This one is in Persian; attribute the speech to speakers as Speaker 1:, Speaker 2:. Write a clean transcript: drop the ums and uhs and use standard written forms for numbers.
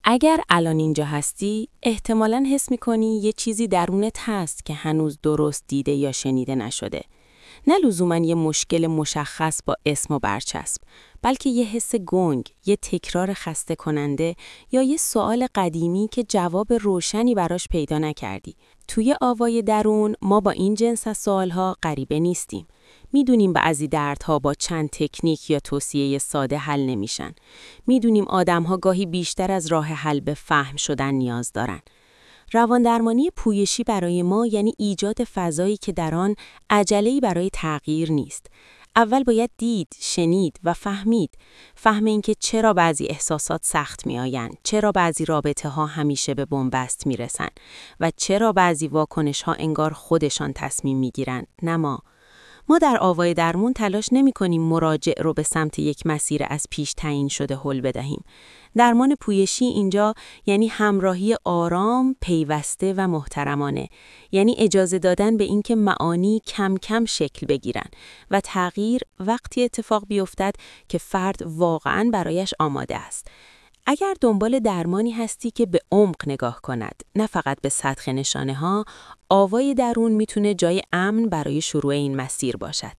Speaker 1: اگر الان اینجا هستی، احتمالاً حس می‌کنی یه چیزی درونت هست که هنوز درست دیده یا شنیده نشده. نه لزوماً یه مشکل مشخص با اسم و برچسب، بلکه یه حس گنگ، یه تکرار خسته کننده یا یه سوال قدیمی که جواب روشنی براش پیدا نکردی. توی آوای درون ما با این جنس از سوالها غریبه نیستیم. میدونیم بعضی دردها با چند تکنیک یا توصیه ساده حل نمیشن. میدونیم آدم‌ها گاهی بیشتر از راه حل به فهم شدن نیاز دارن. رواندرمانی پویشی برای ما یعنی ایجاد فضایی که در آن عجله‌ای برای تغییر نیست. اول باید دید، شنید و فهمید. فهم اینکه چرا بعضی احساسات سخت می‌آیند، چرا بعضی رابطه‌ها همیشه به بنبست میرسن و چرا بعضی واکنش‌ها انگار خودشان تصمیم می‌گیرن، نه ما. ما در آوای درمون تلاش نمی‌کنیم مراجع رو به سمت یک مسیر از پیش تعیین شده هل بدهیم. درمان پویشی اینجا یعنی همراهی آرام، پیوسته و محترمانه. یعنی اجازه دادن به اینکه معانی کم کم شکل بگیرن و تغییر وقتی اتفاق بیفتد که فرد واقعاً برایش آماده است. اگر دنبال درمانی هستی که به عمق نگاه کند، نه فقط به سطح نشانه ها، آوای درون میتونه جای امن برای شروع این مسیر باشد.